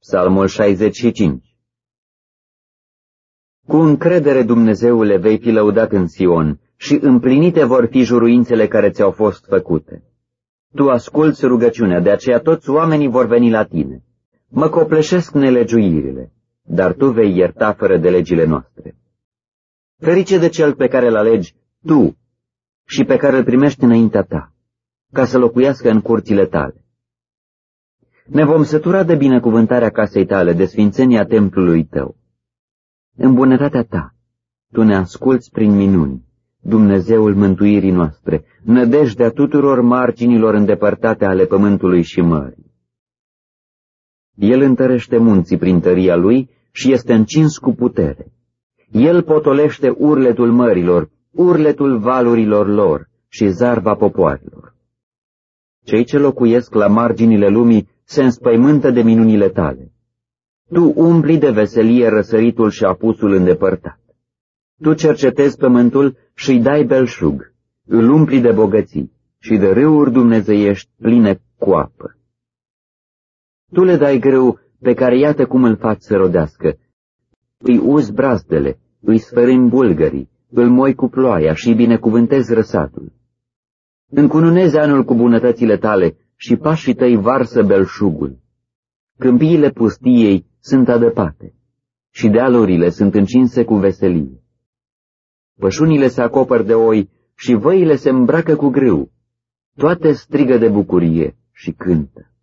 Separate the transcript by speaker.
Speaker 1: Psalmul 65. Cu încredere, Dumnezeule, vei fi lăudat în Sion și împlinite vor fi juruințele care ți-au fost făcute. Tu asculți rugăciunea, de aceea toți oamenii vor veni la tine. Mă copleșesc nelegiuirile, dar tu vei ierta fără de legile noastre. Ferice de cel pe care îl alegi tu și pe care îl primești înaintea ta, ca să locuiască în curțile tale. Ne vom sătura de binecuvântarea casei tale, de sfințenia templului tău. În bunătatea ta, tu ne asculți prin minuni, Dumnezeul mântuirii noastre, nădejdea tuturor marginilor îndepărtate ale pământului și mării. El întărește munții prin tăria lui și este încins cu putere. El potolește urletul mărilor, urletul valurilor lor și zarva popoarelor. Cei ce locuiesc la marginile lumii se înspăimântă de minunile tale. Tu umpli de veselie răsăritul și apusul îndepărtat. Tu cercetezi pământul și-i dai belșug, îl umpli de bogății și de râuri dumnezeiești pline cu apă. Tu le dai grâu pe care iată cum îl faci să rodească. Îi uzi brazdele, îi sfărâmi bulgării, îl moi cu ploaia și binecuvântezi răsatul. Încununezi anul cu bunătățile tale și pașii tăi varsă belșugul. Câmpiile pustiei sunt adăpate și dealurile sunt încinse cu veselie. Pășunile se acopăr de oi și văile se îmbracă cu grâu. Toate strigă de bucurie și cântă.